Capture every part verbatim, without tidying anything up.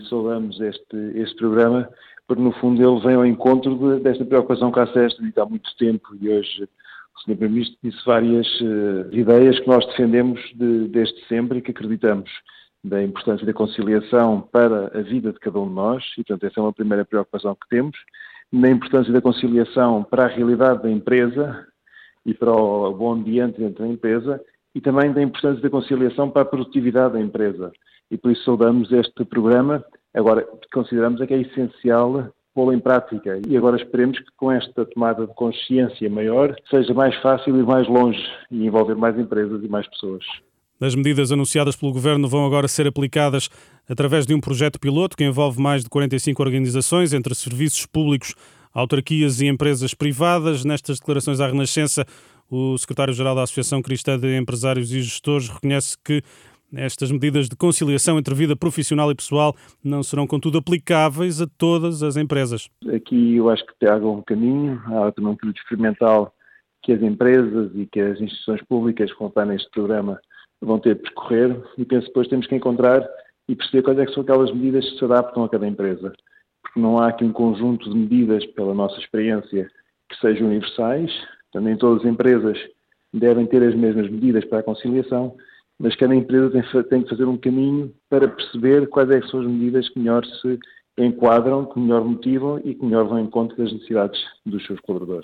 Saudamos este, este programa, porque no fundo ele vem ao encontro de, desta preocupação que a SES tem há muito tempo e hoje o senhor Primeiro-Ministro disse várias uh, ideias que nós defendemos de, desde sempre e que acreditamos da importância da conciliação para a vida de cada um de nós e, portanto, essa é uma primeira preocupação que temos, na importância da conciliação para a realidade da empresa e para o bom ambiente dentro da empresa e também da importância da conciliação para a produtividade da empresa. E por isso saudamos este programa. Agora, consideramos é que é essencial pô-lo em prática e agora esperemos que com esta tomada de consciência maior seja mais fácil ir mais longe e envolver mais empresas e mais pessoas. As medidas anunciadas pelo Governo vão agora ser aplicadas através de um projeto piloto que envolve mais de quarenta e cinco organizações, entre serviços públicos, autarquias e empresas privadas. Nestas declarações à Renascença, o secretário-geral da Associação Cristã de Empresários e Gestores reconhece que estas medidas de conciliação entre vida profissional e pessoal não serão, contudo, aplicáveis a todas as empresas. Aqui eu acho que há um caminho, há também um período experimental que as empresas e que as instituições públicas que vão estar neste programa vão ter de percorrer e penso que depois temos que encontrar e perceber quais é que são aquelas medidas que se adaptam a cada empresa. Porque não há aqui um conjunto de medidas, pela nossa experiência, que sejam universais. Também todas as empresas devem ter as mesmas medidas para a conciliação, mas cada empresa tem, tem que fazer um caminho para perceber quais é que são as medidas que melhor se enquadram, que melhor motivam e que melhor vão em conta das necessidades dos seus colaboradores.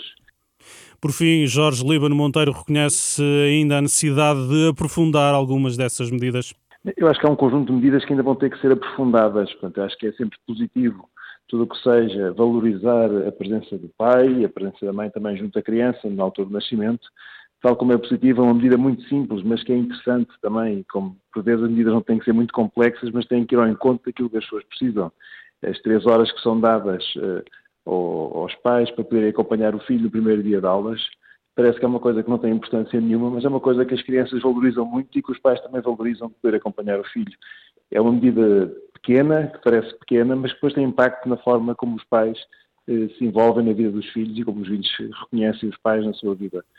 Por fim, Jorge Líbano Monteiro reconhece ainda a necessidade de aprofundar algumas dessas medidas. Eu acho que há um conjunto de medidas que ainda vão ter que ser aprofundadas. Portanto, acho que é sempre positivo tudo o que seja valorizar a presença do pai e a presença da mãe também junto à criança na altura do nascimento. Tal como é positiva, é uma medida muito simples, mas que é interessante também, como por vezes as medidas não têm que ser muito complexas, mas têm que ir ao encontro daquilo que as pessoas precisam. As três horas que são dadas uh, aos pais para poderem acompanhar o filho no primeiro dia de aulas, parece que é uma coisa que não tem importância nenhuma, mas é uma coisa que as crianças valorizam muito e que os pais também valorizam poder acompanhar o filho. É uma medida pequena, que parece pequena, mas que depois tem impacto na forma como os pais uh, se envolvem na vida dos filhos e como os filhos reconhecem os pais na sua vida.